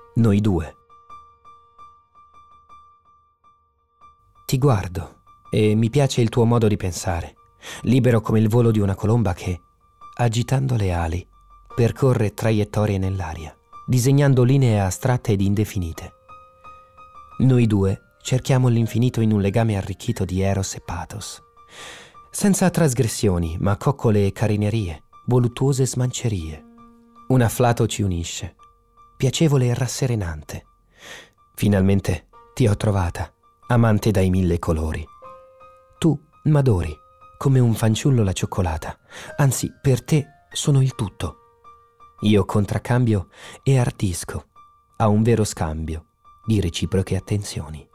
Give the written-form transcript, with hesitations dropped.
Noi due. Ti guardo e mi piace il tuo modo di pensare, libero come il volo di una colomba che, agitando le ali, percorre traiettorie nell'aria, disegnando linee astratte ed indefinite. Noi due cerchiamo l'infinito in un legame arricchito di eros e pathos, senza trasgressioni, ma coccole e carinerie, voluttuose smancerie. Un afflato ci unisce, piacevole e rasserenante. Finalmente ti ho trovata, amante dai 1000 colori. Tu m'adori, come un fanciullo la cioccolata, anzi per te sono il tutto. Io contraccambio e ardisco a un vero scambio di reciproche attenzioni.